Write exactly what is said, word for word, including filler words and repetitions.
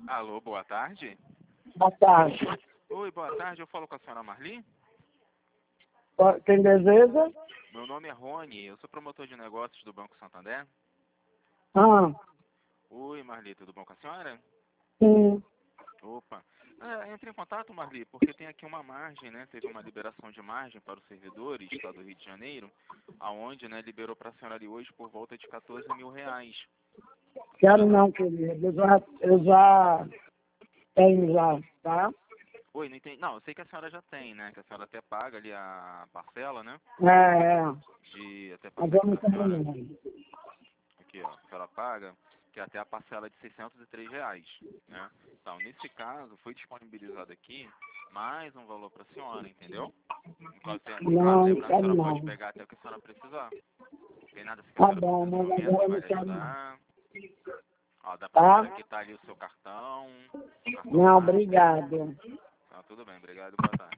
Alô, boa tarde. Boa tarde. Oi, boa tarde. Eu falo com a senhora Marli? Quem deseja? Meu nome é Rony. Eu sou promotor de negócios do Banco Santander. Ah, Oi, Marli. Tudo bom com a senhora? sim. Opa. É, entre em contato, Marli, porque tem aqui uma margem, né? Teve uma liberação de margem para os servidores lá do Rio de Janeiro, aonde, né, liberou para a senhora ali hoje por volta de quatorze mil reais. Quero não, querido. Eu já, eu já tenho já, tá? Oi, não entendi. Não, eu sei que a senhora já tem, né? Que a senhora até paga ali a parcela, né? É, é. De até Mas paga eu aqui não para a tenho senhora. não. Aqui, ó, a senhora paga, que é até a parcela de seiscentos e três reais, né? Então, nesse caso, foi disponibilizado aqui mais um valor para a senhora, entendeu? Claro, claro, Não, não lembrando, a quero senhora pode não. pegar até o que a senhora precisar. Não tem nada assim que a Tá senhora bom, precisa no mas momento agora que eu vai não lhe quero não. ajudar. Ó, dá pra Tá? senhora quitar ali o seu cartão, o cartão Não, Master. obrigado. Tá, tudo bem, obrigado, boa tarde.